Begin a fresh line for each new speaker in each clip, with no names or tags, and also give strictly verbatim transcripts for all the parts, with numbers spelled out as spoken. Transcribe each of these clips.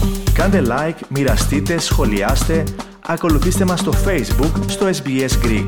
Κάντε like, μοιραστείτε, σχολιάστε, ακολουθήστε μας στο Facebook, στο ες μπι ες Greek.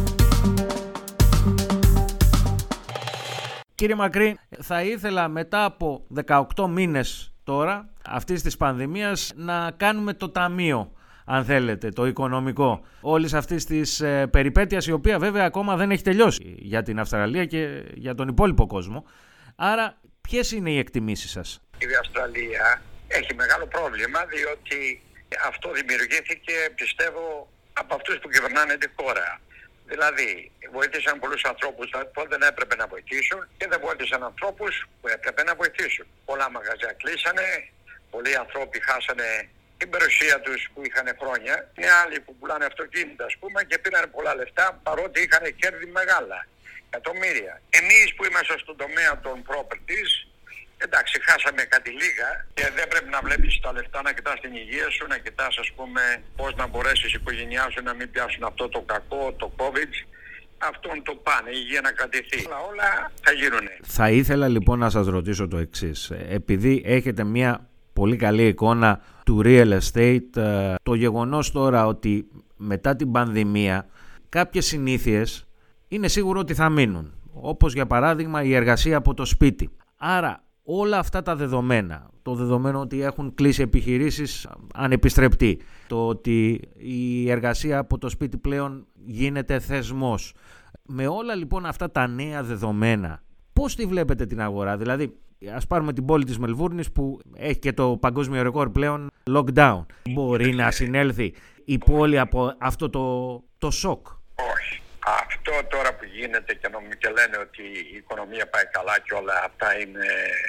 Κύριε Μακρύ, θα ήθελα μετά από δεκαοκτώ μήνες τώρα αυτής της πανδημίας να κάνουμε το ταμείο, αν θέλετε, το οικονομικό όλης αυτής της ε, περιπέτειας, η οποία βέβαια ακόμα δεν έχει τελειώσει για την Αυστραλία και για τον υπόλοιπο κόσμο. Άρα, ποιες είναι οι εκτιμήσεις σας?
Η Αυστραλία έχει μεγάλο πρόβλημα, διότι αυτό δημιουργήθηκε, πιστεύω, από αυτούς που κυβερνάνε τη χώρα. Δηλαδή, βοήθησαν πολλούς ανθρώπους που δεν έπρεπε να βοηθήσουν και δεν βοήθησαν ανθρώπους που έπρεπε να βοηθήσουν. Πολλά μαγαζιά κλείσανε, πολλοί άνθρωποι χάσανε την περιουσία τους που είχαν χρόνια. Είναι άλλοι που πουλάνε αυτοκίνητα, ας πούμε, και πήραν πολλά λεφτά παρότι είχαν κέρδη μεγάλα, εκατομμύρια. Εμείς που είμαστε στον τομέα των properties, εντάξει, χάσαμε κάτι λίγα και δεν πρέπει να βλέπεις τα λεφτά, να κοιτάς την υγεία σου, να κοιτάς, ας πούμε, πώς να μπορέσεις η οικογένειά σου να μην πιάσουν αυτό το κακό, το COVID. Αυτόν το πάνε, η υγεία να κρατηθεί. Όλα, όλα θα γίνουνε.
Θα ήθελα λοιπόν να σας ρωτήσω το εξής. Επειδή έχετε μια πολύ καλή εικόνα του real estate, το γεγονός τώρα ότι μετά την πανδημία κάποιες συνήθειες είναι σίγουρο ότι θα μείνουν. Όπως για παράδειγμα η εργασία από το σπίτι. Άρα όλα αυτά τα δεδομένα, το δεδομένο ότι έχουν κλείσει επιχειρήσεις ανεπιστρεπτή, το ότι η εργασία από το σπίτι πλέον γίνεται θεσμός, με όλα λοιπόν αυτά τα νέα δεδομένα, πώς τη βλέπετε την αγορά? Δηλαδή, ας πάρουμε την πόλη της Μελβούρνης που έχει και το παγκόσμιο ρεκόρ πλέον lockdown. Μπορεί να συνέλθει η πόλη από αυτό το, το σοκ?
Όχι. Αυτό τώρα που γίνεται και, νομ, και λένε ότι η οικονομία πάει καλά και όλα αυτά είναι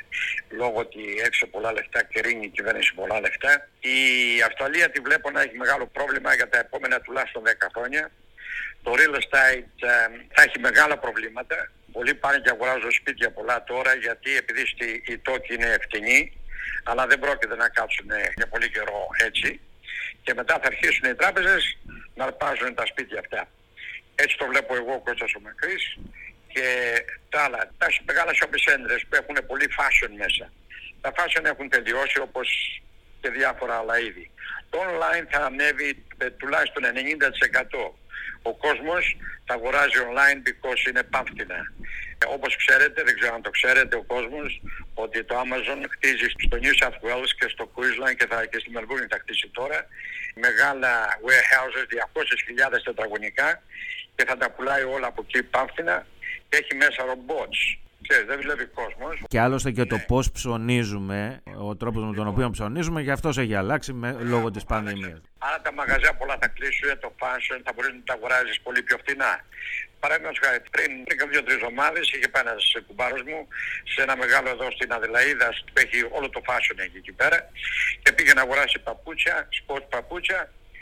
λόγω ότι έξω πολλά λεφτά και ρίνει η κυβέρνηση πολλά λεφτά. Η Αυστραλία τη βλέπω να έχει μεγάλο πρόβλημα για τα επόμενα τουλάχιστον δέκα χρόνια. Το real estate ε, θα έχει μεγάλα προβλήματα. Πολλοί πάνε και αγοράζουν σπίτια πολλά τώρα γιατί επειδή η τόκη είναι φτηνή, αλλά δεν πρόκειται να κάτσουν για πολύ καιρό έτσι. Και μετά θα αρχίσουν οι τράπεζες να αρπάζουν τα σπίτια αυτά. Έτσι το βλέπω εγώ, ο Κώστας ο Μακρύς, και τα άλλα. Τα μεγάλα shopping centers που έχουν πολύ fashion μέσα. Τα fashion έχουν τελειώσει, όπως και διάφορα άλλα είδη. Το online θα ανέβει τουλάχιστον ενενήντα τοις εκατό. Ο κόσμος θα αγοράζει online because είναι πάφτινα. Όπως ξέρετε, δεν ξέρω αν το ξέρετε ο κόσμος, ότι το Amazon χτίζει στο New South Wales και στο Queensland και, θα, και στη Μελβούρνη θα χτίσει τώρα μεγάλα warehouses, διακόσιες χιλιάδες τετραγωνικά, και θα τα πουλάει όλα από εκεί πάφτινα και έχει μέσα ρομπότς. Ξέρεις, δεν βλέπει κόσμος.
Και άλλωστε και
ναι.
το πώς ψωνίζουμε, ο τρόπος με τον οποίο ψωνίζουμε, και αυτός έχει αλλάξει με, λόγω της πανδημίας.
Άρα τα μαγαζιά πολλά θα κλείσουν, το fashion θα μπορείς να τα αγοράζεις πολύ πιο φθηνά. Παραδείγματος χάρη, πριν δύο-τρεις εβδομάδες είχε πάει ένας κουμπάρος μου σε ένα μεγάλο εδώ στην Αδελαΐδα που έχει όλο το fashion εκεί, εκεί πέρα, και πήγε να αγοράσει παπούτσια, σπορτ παπούτσια,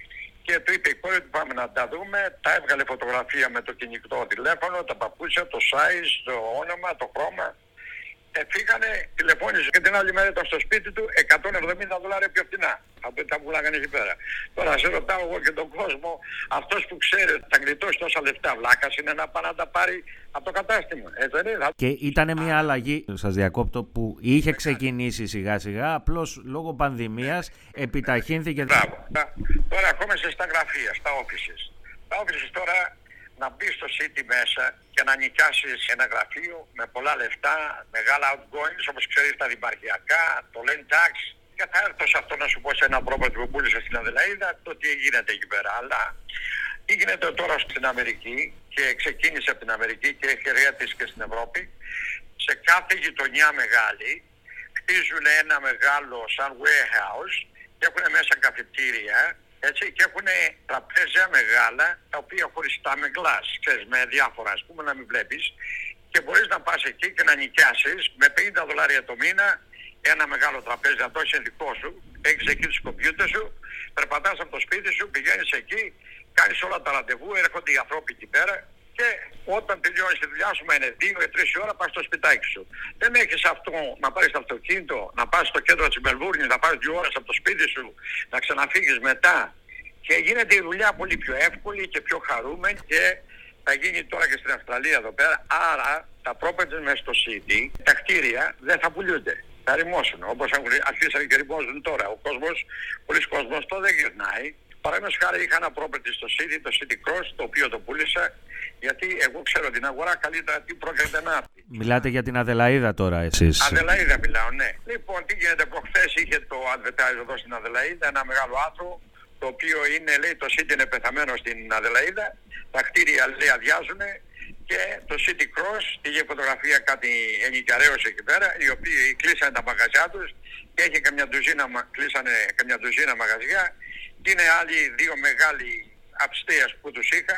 και του είπε η κόρη του πάμε να τα δούμε. Τα έβγαλε φωτογραφία με το κινητό τηλέφωνο, τα παπούτσια, το size, το όνομα, το χρώμα. Ε, φύγανε, τηλεφώνησε και την άλλη μέρα ήταν στο σπίτι του εκατόν εβδομήντα δολάρια πιο φθηνά. Από τα πουλάγανε εκεί πέρα. Τώρα σε ρωτάω εγώ και τον κόσμο, αυτός που ξέρει ότι θα γλιτώσει τόσα λεφτά, βλάκας είναι να πάει να τα πάρει από το κατάστημα. Έτσι δεν είναι?
Και ήταν μια αλλαγή, σας διακόπτω, που είχε ξεκινήσει σιγά σιγά, απλώς λόγω πανδημίας επιταχύνθηκε.
Μπράβο. Τώρα ερχόμαστε στα γραφεία, στα offices. Τα offices τώρα να μπει στο city μέσα και να νοικιάσεις ένα γραφείο με πολλά λεφτά, μεγάλα outgoings, όπως ξέρεις τα δημαρχιακά, το land tax. Και θα έρθω σε αυτό να σου πω σε ένα property που πούλησα στην Αδελαΐδα το τι γίνεται εκεί πέρα. Αλλά τι γίνεται τώρα στην Αμερική, και ξεκίνησε από την Αμερική και έχει ρέα της και στην Ευρώπη. Σε κάθε γειτονιά μεγάλη χτίζουν ένα μεγάλο σαν warehouse και έχουν μέσα καφετήρια. Έτσι, και έχουν τραπέζια μεγάλα, τα οποία χωριστά με glass, ξέρεις, με διάφορα, ας πούμε, να μην βλέπεις. Και μπορείς να πας εκεί και να νοικιάσεις με πενήντα δολάρια το μήνα ένα μεγάλο τραπέζι, αυτό είναι δικό σου. Έχεις εκεί τους κομπιούτερ σου, περπατάς από το σπίτι σου, πηγαίνεις εκεί, κάνεις όλα τα ραντεβού, έρχονται οι ανθρώποι εκεί πέρα. Και όταν τελειώνεις τη δουλειά σου, με είναι δύο ή τρεις ώρα, πας στο σπιτάκι σου. Δεν έχεις αυτό να πάρεις το αυτοκίνητο, να πας στο κέντρο της Μελβούρνης, να πάρεις δύο ώρες από το σπίτι σου, να ξαναφύγεις μετά. Και γίνεται η δουλειά πολύ πιο εύκολη και πιο χαρούμενη, και θα γίνει τώρα και στην Αυστραλία εδώ πέρα. Άρα τα properties μέσα στο city, τα κτίρια δεν θα πουλούνται. Θα ρημώσουν. Όπως αρχίσαν και ρημώζουν τώρα. Ο κόσμος, πολλοί κόσμος το δεν γυρνάει. Παραδείγματος χάρη είχα ένα property στο City, το City Cross, το οποίο το πούλησα, γιατί εγώ ξέρω την αγορά καλύτερα τι πρόκειται να πει.
Μιλάτε για την Αδελαΐδα τώρα εσείς?
Αδελαΐδα μιλάω, ναι. Λοιπόν, τι γίνεται, προχθές είχε το advertise εδώ στην Αδελαΐδα, ένα μεγάλο άρθρο, το οποίο είναι, λέει, το City είναι πεθαμένο στην Αδελαΐδα, τα κτίρια, λέει, αδειάζουν και το City Cross είχε φωτογραφία κάτι ενοικιαρέως εκεί πέρα, οι οποίοι κλείσανε τα μαγαζιά τους και έχει καμιά ντουζίνα, κλείσανε καμιά ντουζίνα μαγαζιά. Και είναι άλλοι δύο μεγάλοι upstairs που τους είχα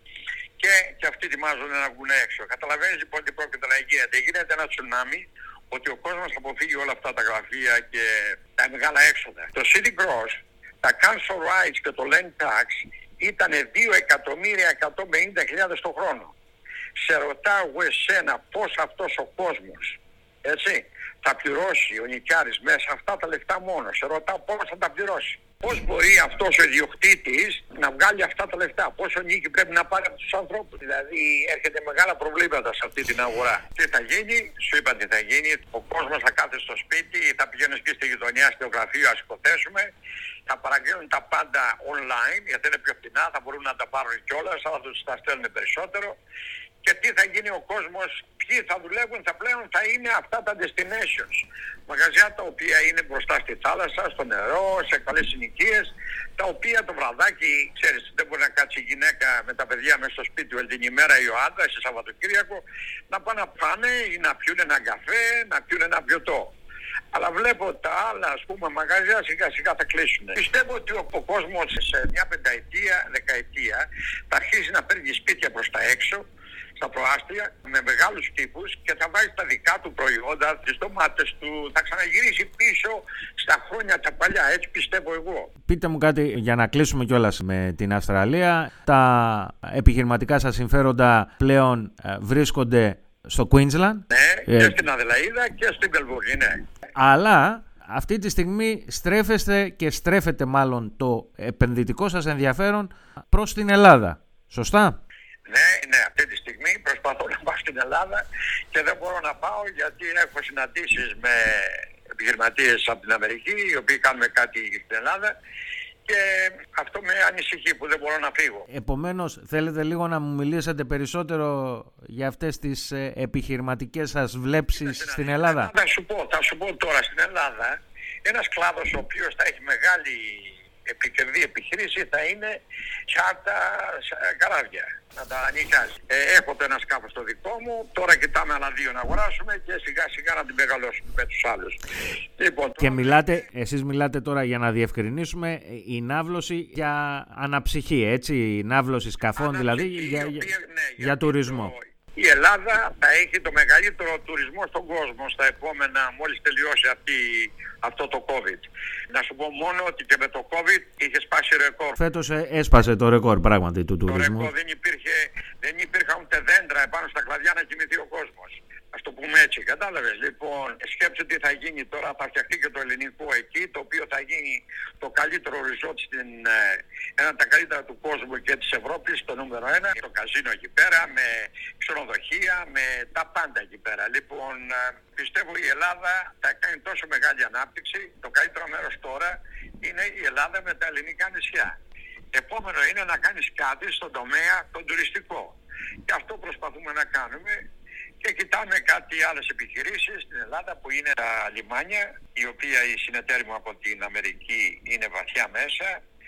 και, και αυτοί ετοιμάζουν να βγουν έξω. Καταλαβαίνεις λοιπόν τι πρόκειται να γίνεται. Γίνεται ένα τσουνάμι ότι ο κόσμος θα αποφύγει όλα αυτά τα γραφεία και τα μεγάλα έξοδα. Το City Cross, τα council rights και το land tax ήταν δύο εκατομμύρια εκατόν πενήντα χιλιάδες το χρόνο. Σε ρωτάω εγώ εσένα πώς αυτός ο κόσμος, έτσι, θα πληρώσει ο νοικιάρης μέσα αυτά τα λεφτά μόνο. Σε ρωτάω πώς θα τα πληρώσει. Πώς μπορεί αυτός ο ιδιοκτήτης να βγάλει αυτά τα λεφτά, πόσο νίκη πρέπει να πάρει από τους ανθρώπους. Δηλαδή έρχεται μεγάλα προβλήματα σε αυτή την αγορά. Τι θα γίνει, σου είπα τι θα γίνει, ο κόσμος θα κάθεται στο σπίτι, θα πηγαίνουν εκεί στη γειτονιά, στο γραφείο, ας υποθέσουμε, θα παραγγέλνουν τα πάντα online, γιατί είναι πιο φθηνά, θα μπορούν να τα πάρουν κιόλας, αλλά τους τα στέλνουν περισσότερο. Και τι θα γίνει ο κόσμος, ποιοι θα δουλεύουν, θα πλέον θα είναι αυτά τα destinations. Μαγαζιά τα οποία είναι μπροστά στη θάλασσα, στο νερό, σε καλές συνοικίες, τα οποία το βραδάκι, ξέρεις, δεν μπορεί να κάτσει η γυναίκα με τα παιδιά μέσα στο σπίτι του την ημέρα ή ο άντρας, σε Σαββατοκύριακο, να πάνε να πάνε ή να πιούν ένα καφέ, να πιούν ένα πιωτό. Αλλά βλέπω τα άλλα, ας πούμε, μαγαζιά σιγά σιγά θα κλείσουν. Πιστεύω ότι ο, ο κόσμος σε μια πενταετία, δεκαετία θα αρχίσει να παίρνει σπίτια προς τα έξω, στα προάστια, με μεγάλους τύπους και θα βάζει τα δικά του προϊόντα, τις ντομάτες του, θα ξαναγυρίσει πίσω στα χρόνια τα παλιά, έτσι πιστεύω εγώ.
Πείτε μου κάτι για να κλείσουμε κιόλας με την Αυστραλία. Τα επιχειρηματικά σας συμφέροντα πλέον βρίσκονται στο Queensland.
Ναι, και ε... στην Αδελαΐδα και στην Μελβούρνη, ναι.
Αλλά αυτή τη στιγμή στρέφεστε και στρέφετε μάλλον το επενδυτικό σας ενδιαφέρον προς την Ελλάδα. Σωστά?
Ναι, ναι, αυτή τη στιγμή προσπαθώ να πάω στην Ελλάδα και δεν μπορώ να πάω γιατί έχω συναντήσεις με επιχειρηματίες από την Αμερική, οι οποίοι κάνουν κάτι στην Ελλάδα και αυτό με ανησυχεί που δεν μπορώ να φύγω.
Επομένως, θέλετε λίγο να μου μιλήσετε περισσότερο για αυτές τις επιχειρηματικές σας βλέψεις στην, στην Ελλάδα?
Θα σου πω, θα σου πω τώρα, στην Ελλάδα ένας κλάδος ο οποίος θα έχει μεγάλη επικερδή επιχείρηση θα είναι τσάρτα καράβια, να τα νοικιάζει. Ε, έχω το ένα σκάφος στο δικό μου, τώρα κοιτάμε άλλα δύο να αγοράσουμε και σιγά σιγά να την μεγαλώσουμε με τους άλλους. Λοιπόν,
και μιλάτε, εσείς μιλάτε τώρα για να διευκρινίσουμε η ναύλωση για αναψυχή, έτσι, η ναύλωση σκαφών αναψυχή, δηλαδή για,
οποία,
για,
ναι,
για, για τουρισμό.
Το, η Ελλάδα θα έχει το μεγαλύτερο τουρισμό στον κόσμο στα επόμενα, μόλις τελειώσει αυτή, αυτό το COVID. Να σου πω μόνο ότι και με το COVID είχε σπάσει ρεκόρ.
Φέτος έσπασε το ρεκόρ πράγματι του τουρισμού.
Το ρεκόρ δεν υπήρχε, δεν υπήρχαν ούτε δέντρα επάνω στα κλαδιά να κοιμηθεί ο κόσμος. Ας το πούμε έτσι, κατάλαβες. Λοιπόν, σκέψου τι θα γίνει τώρα, θα φτιαχτεί και το ελληνικό εκεί, το οποίο θα γίνει το καλύτερο resort στην, ένα από τα καλύτερα του κόσμου και της Ευρώπης, το νούμερο ένα. Το καζίνο εκεί πέρα, με ξενοδοχεία, με τα πάντα εκεί πέρα. Λοιπόν, πιστεύω η Ελλάδα θα κάνει τόσο μεγάλη ανάπτυξη. Το καλύτερο μέρος τώρα είναι η Ελλάδα με τα ελληνικά νησιά. Επόμενο είναι να κάνεις κάτι στον τομέα τον τουριστικό. Και αυτό προσπαθούμε να κάνουμε. Και κοιτάμε κάτι άλλες επιχειρήσεις στην Ελλάδα που είναι τα λιμάνια, η οποία η συνεταίρη μου από την Αμερική είναι βαθιά μέσα.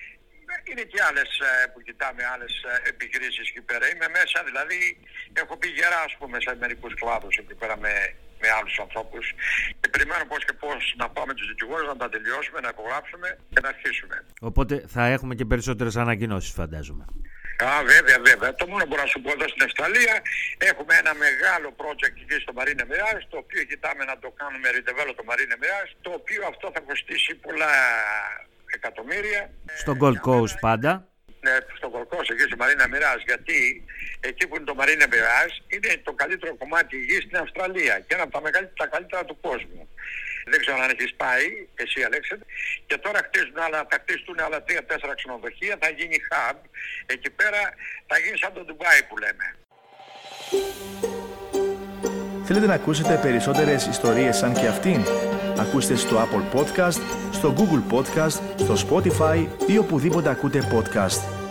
Είναι και άλλες που κοιτάμε, άλλες επιχειρήσεις εκεί πέρα. Είμαι μέσα, δηλαδή έχω πει γερά, ας πούμε, σε μερικούς κλάδους εκεί πέρα με, με άλλους ανθρώπους. Και περιμένω πώς και πώς να πάμε τους δικηγόρους, να τα τελειώσουμε, να υπογράψουμε και να αρχίσουμε.
Οπότε θα έχουμε και περισσότερες ανακοινώσεις, φαντάζομαι.
Α, βέβαια, βέβαια. Το μόνο που μπορώ να σου πω εδώ στην Αυστραλία, έχουμε ένα μεγάλο project εκεί στο Marina Mirage, το οποίο κοιτάμε να το κάνουμε redevelop το Marina Mirage, το οποίο αυτό θα κοστίσει πολλά εκατομμύρια.
Στο Gold Coast πάντα.
Ναι, στο Gold Coast, εκεί στο Marina Mirage, γιατί εκεί που είναι το Marina Mirage είναι το καλύτερο κομμάτι γης στην Αυστραλία και ένα από τα, μεγαλύτερα, τα καλύτερα του κόσμου. Δεν ξέρω αν έχεις πάει, εσύ Αλέξανδρε. Και τώρα χτίζουν άλλα, θα χτίσουν άλλα τρία τέσσερα ξενοδοχεία, θα γίνει hub. Εκεί πέρα θα γίνει σαν το Ντουμπάι που λέμε.
Θέλετε να ακούσετε περισσότερες ιστορίες σαν και αυτήν? Ακούστε στο Apple Podcast, στο Google Podcast, στο Spotify ή οπουδήποτε ακούτε podcast.